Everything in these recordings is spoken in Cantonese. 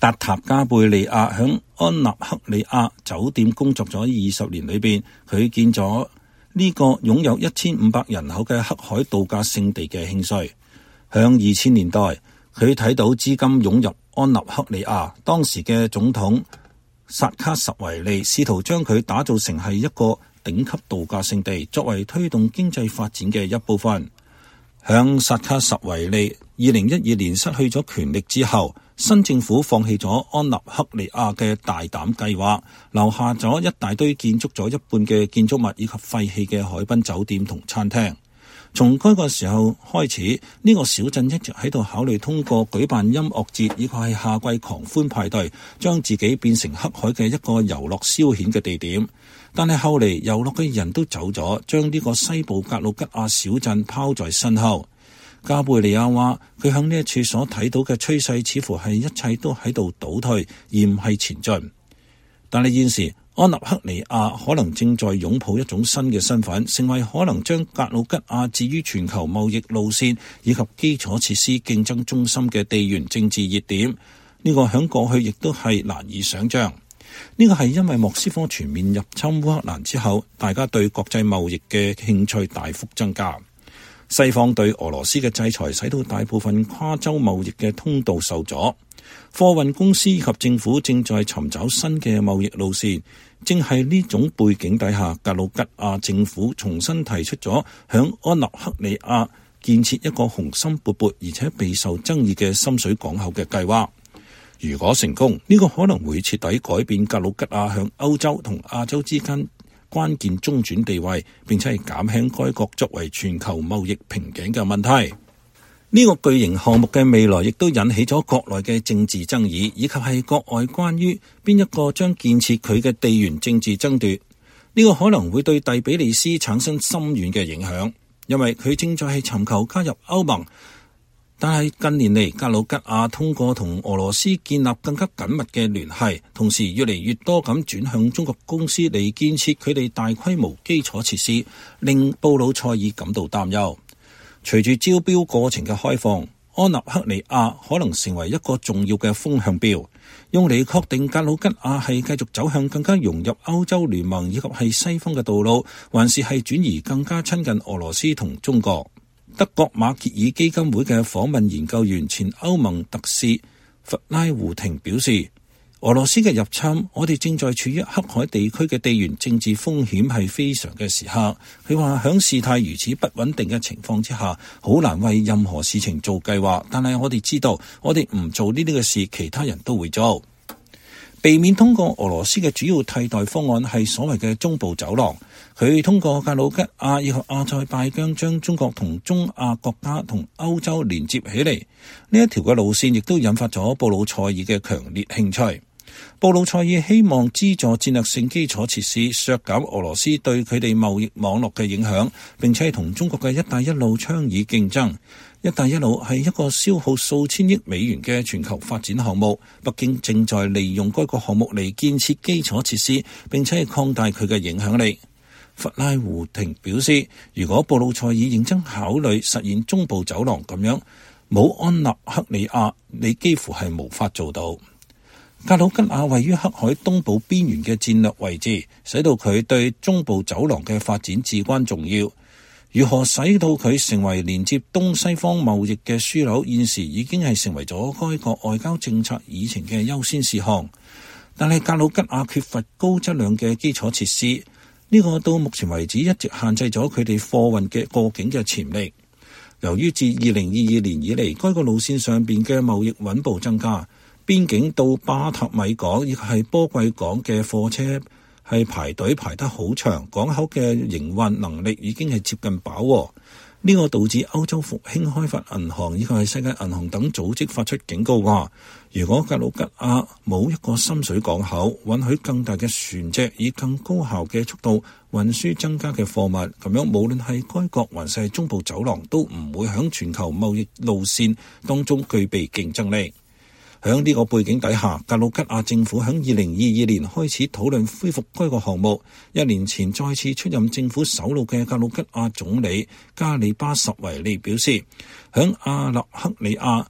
達塔加貝利亞響安納克里亞酒店工作咗20年裏邊，佢見咗呢個擁有1500人口嘅黑海度假勝地嘅興衰。響2000年代，佢睇到資金湧入安納克里亞，當時嘅總統薩卡什維利試圖將佢打造成係一個頂級度假勝地，作為推動經濟發展嘅一部分。響薩卡什維利2012年失去咗權力之後，新政府放棄咗安納克里亞嘅大膽計劃，留下咗一大堆建築咗一半嘅建築物以及廢棄嘅海濱酒店同餐廳。從該個時候開始，呢個小鎮一直喺度考慮通過舉辦音樂節以及係夏季狂歡派對，將自己變成黑海嘅一個遊樂消遣嘅地點。但係後嚟遊樂嘅人都走咗，將呢個西部格魯吉亞小鎮拋在身後。加貝利亞話：佢向呢一處所睇到嘅趨勢，似乎係一切都喺度倒退，而唔係前進。但係現時安納克里亞可能正在擁抱一種新嘅身份，成為可能將格魯吉亞置於全球貿易路線以及基礎設施競爭中心嘅地緣政治熱點。呢個響過去亦都係難以想象。呢個係因為莫斯科全面入侵烏克蘭之後，大家對國際貿易嘅興趣大幅增加。西方對俄羅斯嘅制裁使到大部分跨洲貿易嘅通道受阻，貨運公司以及政府正在尋找新嘅貿易路線。正係呢種背景底下，格魯吉亞政府重新提出咗響安納克里亞建設一個雄心勃勃而且備受爭議嘅深水港口嘅計劃。如果成功，呢個可能會徹底改變格魯吉亞響歐洲同亞洲之間關鍵中轉地位，並且係減輕該國作為全球貿易瓶頸嘅問題。呢個巨型項目嘅未來亦都引起咗國內嘅政治爭議，以及係國外關於邊一個將建設佢嘅地緣政治爭奪。呢個可能會對第比利斯產生深遠嘅影響，因為佢正在係尋求加入歐盟。但係近年嚟，格魯吉亞通過同俄羅斯建立更加緊密嘅聯繫，同時越嚟越多咁轉向中國公司嚟建設佢哋大規模基礎設施，令布魯塞爾感到擔憂。隨住招標過程嘅開放，安納克里亞可能成為一個重要嘅風向標，用嚟確定格魯吉亞係繼續走向更加融入歐洲聯盟以及係西方嘅道路，還是係轉移更加親近俄羅斯同中國。德國馬歇爾基金會嘅訪問研究員前歐盟特使弗拉胡廷表示，俄羅斯嘅入侵，我哋正在處於黑海地區嘅地緣政治風險係非常嘅時刻。佢話響事態如此不穩定嘅情況之下，好難為任何事情做計劃，但係我哋知道，我哋唔做呢啲嘅事，其他人都會做。避免通過俄羅斯嘅主要替代方案係所謂嘅中部走廊，佢通過格魯吉亞以及阿塞拜疆將中國同中亞國家同歐洲連接起嚟。呢一條嘅路線亦都引發咗布魯塞爾嘅強烈興趣。布魯塞爾希望資助戰略性基礎設施，削減俄羅斯對佢哋貿易網絡嘅影響，並且係同中國嘅一帶一路倡議競爭。一帶一路係一個消耗數千億美元嘅全球發展項目，北京正在利用該個項目嚟建設基礎設施，並且係擴大佢嘅影響力。弗拉胡廷表示，如果布魯塞爾認真考慮實現中部走廊咁樣，冇安納克里亞，你幾乎係無法做到。格魯吉亞位於黑海東部邊緣嘅戰略位置，使到佢對中部走廊嘅發展至關重要。如何使到佢成為連接東西方貿易嘅樞紐，現時已經係成為咗該國外交政策議程嘅優先事項。但係格魯吉亞缺乏高質量嘅基礎設施，呢個到目前為止一直限制咗佢哋貨運嘅過境嘅潛力。由於自2022年以嚟，該個路線上邊嘅貿易穩步增加，邊境到巴塔米港亦係波貴港嘅貨車係排隊排得好長，港口嘅營運能力已經係接近飽和。呢個導致歐洲復興開發銀行以及係世界銀行等組織發出警告話，如果格魯吉亞冇一個深水港口，允許更大嘅船隻以更高效嘅速度運輸增加嘅貨物，咁樣無論係該國還是中部走廊都唔會響全球貿易路線當中具備競爭力。喺呢個背景底下，格魯吉亞政府喺2022年開始討論恢復該個項目。1年前再次出任政府首腦嘅格魯吉亞總理加里巴什維利表示，喺阿納克里亞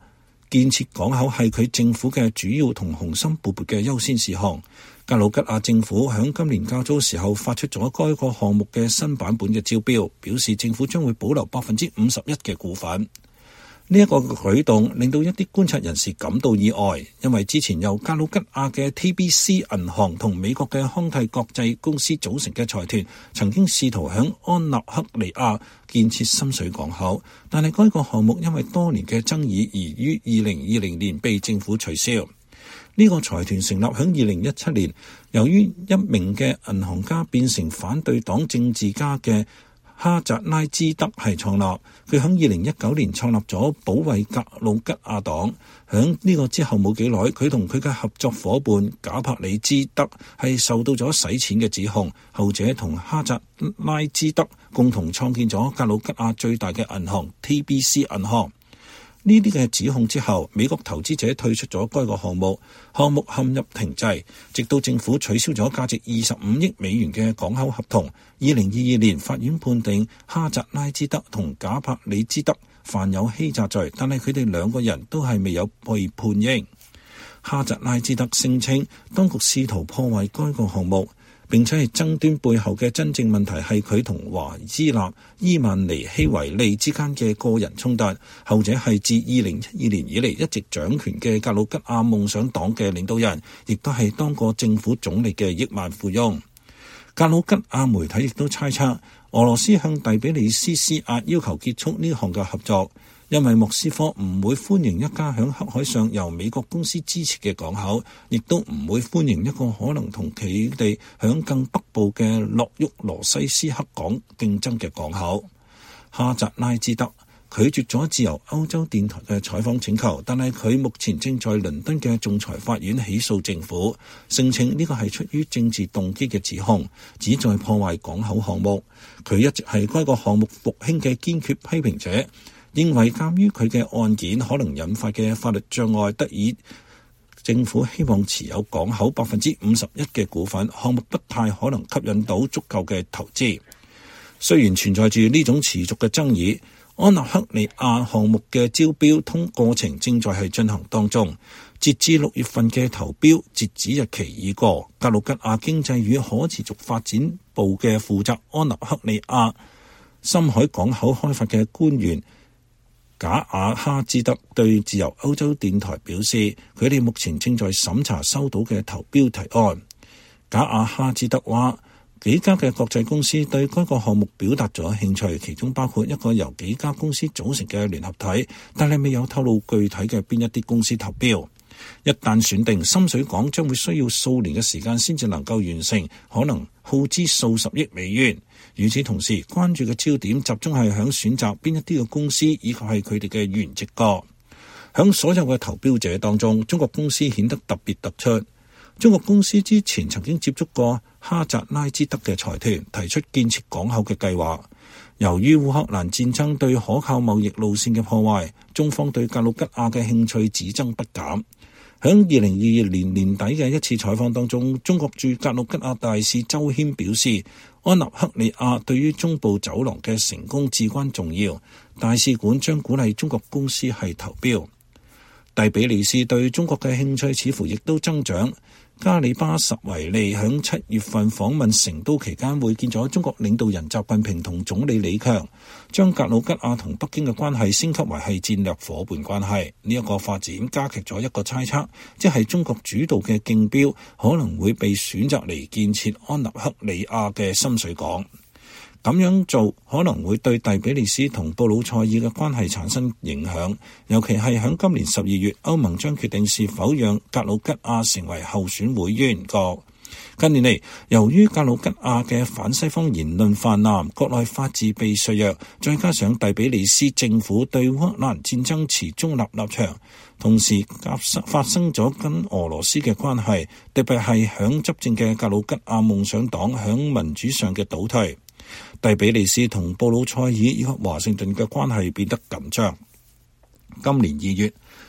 建設港口係佢政府嘅主要同雄心勃勃嘅優先事項。格魯吉亞政府響今年較早時候發出咗該個項目嘅新版本嘅招標，表示政府將會保留51%嘅股份。呢一個舉動令到一啲觀察人士感到意外，因為之前由格魯吉亞嘅 TBC 銀行同美國嘅康蒂國際公司組成嘅財團曾經試圖響安納克利亞建設深水港口，但係該個項目因為多年嘅爭議而於2020年被政府取消。呢個財團成立響2017年，由於一名嘅銀行家變成反對黨政治家嘅哈扎拉茲德係創立，佢響2019年創立咗保衛格魯吉亞黨。響呢個之後冇幾耐，佢同佢嘅合作夥伴賈柏里茲德係受到咗洗錢嘅指控，後者同哈扎拉茲德共同創建咗格魯吉亞最大嘅銀行 TBC 銀行。呢啲嘅指控之後，美國投資者退出咗該個項目，項目陷入停滯，直到政府取消咗價值25億美元嘅港口合同。2022年，法院判定哈扎拉茲德同賈柏里茲德犯有欺詐罪，但係佢哋兩個人都係未有被判刑。哈扎拉茲德聲稱，當局試圖破壞該個項目，並且係爭端背後嘅真正問題係佢同華茲納伊曼尼希維利之間嘅個人衝突，後者係自2012年以嚟一直掌權嘅格魯吉亞夢想黨嘅領導人，亦都係當過政府總理嘅億萬富翁。格魯吉亞媒體亦都猜測，俄羅斯向第比利斯施壓，要求結束呢項嘅合作，因為莫斯科唔會歡迎一家響黑海上由美國公司支持嘅港口，亦都唔會歡迎一個可能同佢哋響更北部嘅洛沃羅西斯克港競爭嘅港口。哈扎拉茲德拒絕咗自由歐洲電台嘅採訪請求，但係佢目前正在倫敦嘅仲裁法院起訴政府，聲稱呢個係出於政治動機嘅指控，旨在破壞港口項目。佢一直係該個項目復興嘅堅決批評者，認為鑑於佢嘅案件可能引發嘅法律障礙得以政府希望持有港口51%嘅股份，項目不太可能吸引到足夠嘅投資。雖然存在住呢種持續嘅爭議，安納克利亞項目嘅招標過程正在係進行當中。截至6月份嘅投標截止日期已過。格魯吉亞經濟與可持續發展部嘅負責安納克利亞深海港口開發嘅官員賈亞哈茲德對自由歐洲電台表示，佢哋目前正在審查收到嘅投標提案。賈亞哈茲德話，幾家嘅國際公司對該個項目表達咗興趣，其中包括一個由幾家公司組成嘅聯合體，但係未有透露具體嘅邊一啲公司投標。一旦選定，深水港將會需要數年嘅時間先至能夠完成，可能耗資數十億美元。與此同時，關注嘅焦點集中係響選擇邊一啲嘅公司，以及係佢哋嘅原籍國。響所有嘅投標者當中，中國公司顯得特別突出。中國公司之前曾經接觸過哈扎拉茲德嘅財團，提出建設港口嘅計劃。由於烏克蘭戰爭對可靠貿易路線嘅破壞，中方對格魯吉亞嘅興趣只增不減。喺2022年年底嘅一次採訪當中，中國駐格魯吉亞大使周謙表示，安納克利亞對於中部走廊嘅成功至關重要，大使館將鼓勵中國公司係投標。第比利斯對中國嘅興趣似乎亦都增長。加里巴什維利響7月份訪問成都期間會見咗中國領導人習近平同總理李強，將格魯吉亞同北京嘅關係升級為係戰略夥伴關係。呢一個發展加劇咗一個猜測，即係中國主導嘅競標可能會被選擇嚟建設安納克利亞嘅深水港。咁樣做可能會對第比利斯同布魯塞爾嘅關係產生影響，尤其係喺今年12月，歐盟將決定是否讓格魯吉亞成為候選會員國。近年嚟，由於格魯吉亞嘅反西方言論泛濫，國內法治被削弱，再加上第比利斯政府對烏克蘭戰爭持中立立場，同時發生咗跟俄羅斯嘅關係，特別係響執政嘅格魯吉亞夢想黨響民主上嘅倒退。第比利斯同布魯塞爾以及華盛頓嘅關係變得緊張。今年2月，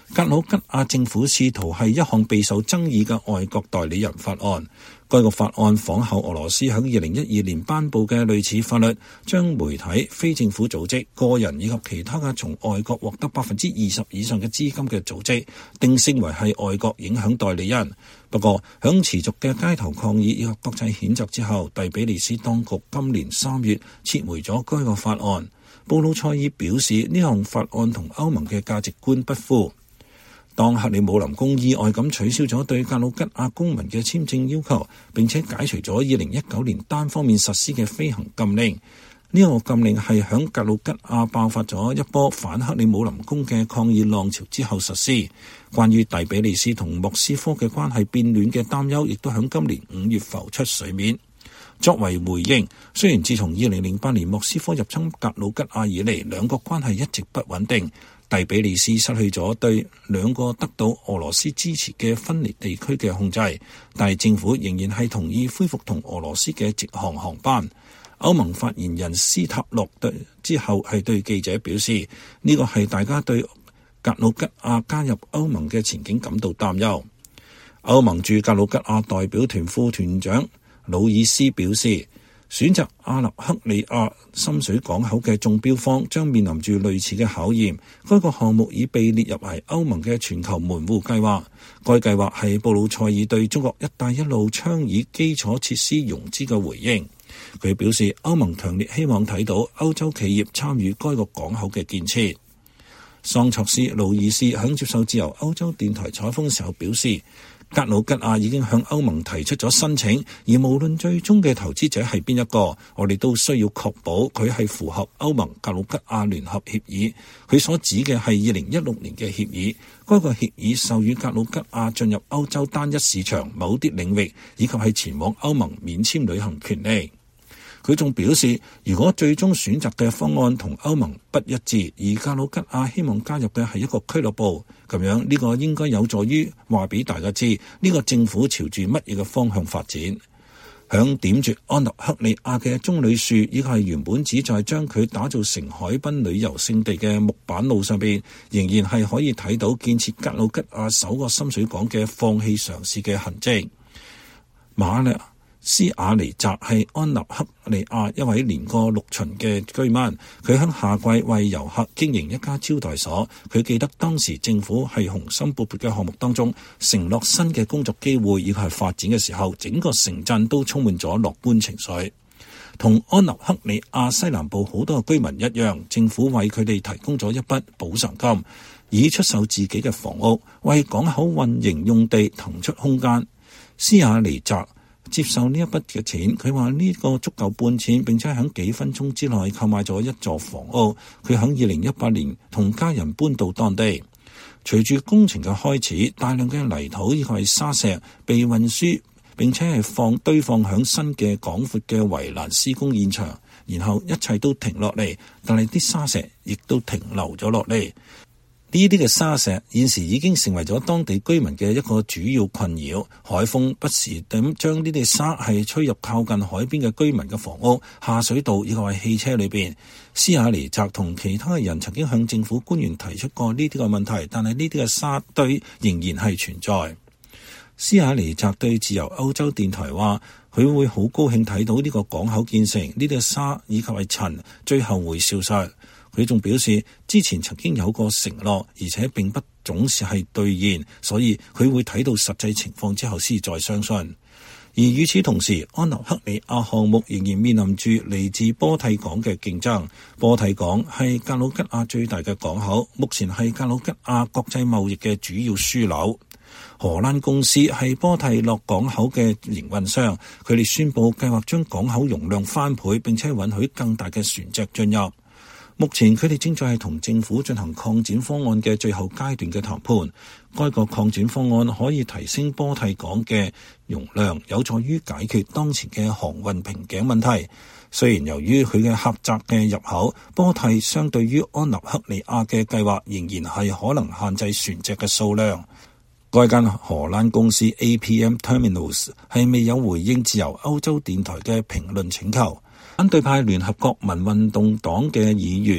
格魯吉亞政府試圖係一項備受爭議嘅外國代理人法案。該個法案仿效俄羅斯喺2012年頒布嘅類似法律，將媒體、非政府組織、個人以及其他嘅從外國獲得20%以上嘅資金嘅組織，定性為係外國影響代理人。不過，響持續嘅街頭抗議以及國際譴責之後，第比利斯當局今年3月撤回咗該個法案。布魯塞爾表示，呢項法案同歐盟嘅價值觀不符。當克里姆林宮意外咁取消咗對格魯吉亞公民嘅簽證要求，並且解除咗2019年單方面實施嘅飛行禁令，呢個禁令係響格魯吉亞爆發咗一波反克里姆林宮嘅抗議浪潮之後實施。關於第比利斯同莫斯科嘅關係變暖嘅擔憂，亦都響今年5月浮出水面。作為回應，雖然自從2008年莫斯科入侵格魯吉亞以嚟，兩國關係一直不穩定。第比利斯失去咗對兩個得到俄羅斯支持嘅分離地區嘅控制，但係政府仍然係同意恢復同俄羅斯嘅直航航班。歐盟發言人斯塔洛之後係對記者表示，呢個係大家對格魯吉亞加入歐盟嘅前景感到擔憂。歐盟駐格魯吉亞代表團副團長魯爾斯表示，選擇阿納克里亞深水港口嘅中標方將面臨住類似嘅考驗。該個項目已被列入為歐盟嘅全球門戶計劃。該計劃係布魯塞爾對中國一帶一路倡議基礎設施融資嘅回應。佢表示，歐盟強烈希望睇到歐洲企業參與該個港口嘅建設。桑卓斯魯爾斯喺接受自由歐洲電台採訪時候表示，格魯吉亞已經向歐盟提出咗申請，而無論最終嘅投資者係邊一個，我哋都需要確保佢係符合歐盟格魯吉亞聯合協議。佢所指嘅係2016年嘅協議，該個協議授予格魯吉亞進入歐洲單一市場某啲領域，以及係前往歐盟免簽旅行權利。佢仲表示，如果最終選擇嘅方案同歐盟不一致，而格魯吉亞希望加入嘅係一個俱樂部，咁樣呢個應該有助於話俾大家知呢個政府朝住乜嘢嘅方向發展。響點綴安納克里亞嘅棕櫚樹，以及係原本旨在將佢打造成海濱旅遊勝地嘅木板路上邊，仍然係可以睇到建設格魯吉亞首個深水港嘅放棄嘗試嘅痕跡。馬勒斯亞尼澤係安納克里亞一位年過6旬嘅居民，佢喺夏季為遊客經營一家招待所。佢記得當時政府係雄心勃勃嘅項目當中承諾新嘅工作機會以及係發展嘅時候，整個城鎮都充滿咗樂觀情緒。同安納克里亞西南部好多居民一樣，政府為佢哋提供咗一筆補償金，以出售自己嘅房屋，為港口運營用地騰出空間。斯亞尼澤接受呢一筆嘅錢，佢話呢個足夠搬遷，並且喺幾分鐘之內購買咗一座房屋。佢喺2018年同家人搬到當地。隨住工程嘅開始，大量嘅泥土以及沙石被運輸，並且係堆放喺新嘅廣闊嘅圍欄施工現場，然後一切都停落嚟，但係啲沙石亦都停留咗落嚟。呢啲嘅沙石現時已經成為咗當地居民嘅一個主要困擾。海風不時咁將呢啲沙係吹入靠近海邊嘅居民嘅房屋、下水道以及係汽車裏邊。斯亞尼澤同其他嘅人曾經向政府官員提出過呢啲嘅問題，但係呢啲嘅沙堆仍然係存在。斯亞尼澤對自由歐洲電台話，佢會好高興睇到呢個港口建成，呢啲沙以及係塵最後會消失。佢仲表示，之前曾經有過承諾，而且並不總是係兌現，所以佢會睇到實際情況之後先再相信。而與此同時，安納克里亞項目仍然面臨住嚟自波蒂港嘅競爭。波蒂港係格魯吉亞最大嘅港口，目前係格魯吉亞國際貿易嘅主要樞紐。荷蘭公司係波蒂洛港口嘅營運商，佢哋宣布計劃將港口容量翻倍，並且允許更大嘅船隻進入。目前佢哋正在係同政府進行擴展方案嘅最後階段嘅談判。該個擴展方案可以提升波蒂港嘅容量，有助於解決當前嘅航運瓶頸問題。雖然由於佢嘅狹窄嘅入口，波蒂相對於安納克里亞嘅計劃仍然係可能限制船隻嘅數量。該間荷蘭公司 APM Terminals 係未有回應自由歐洲電台嘅評論請求。反對派聯合國民運動黨嘅議員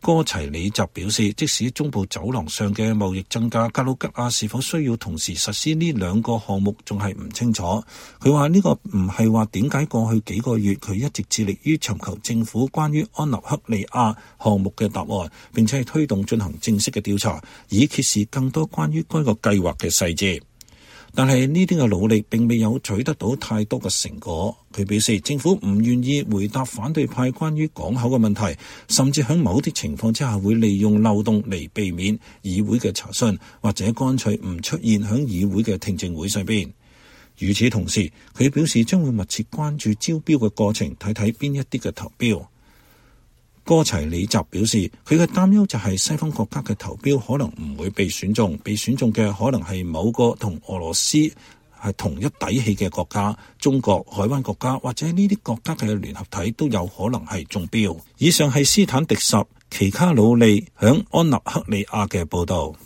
哥齊里澤表示，即使中部走廊上嘅貿易增加，格魯吉亞是否需要同時實施呢兩個項目仲係唔清楚。佢話呢個唔係話點解過去幾個月佢一直致力於尋求政府關於安納克利亞項目嘅答案，並且係推動進行正式嘅調查，以揭示更多關於該個計劃嘅細節。但係呢啲嘅努力並未有取得到太多嘅成果。佢表示，政府唔願意回答反對派關於港口嘅問題，甚至喺某啲情況之下會利用漏洞嚟避免議會嘅查詢，或者乾脆唔出現喺議會嘅聽證會上邊。與此同時，佢表示將會密切關注招標嘅過程，睇睇邊一啲嘅投標。哥齊里澤表示，佢嘅擔憂就係西方國家嘅投標可能唔會被選中，被選中嘅可能係某個同俄羅斯係同一底氣嘅國家，中國、海灣國家或者呢啲國家嘅聯合體都有可能係中標。以上係斯坦迪什奇卡魯利響安納克利亞嘅報導。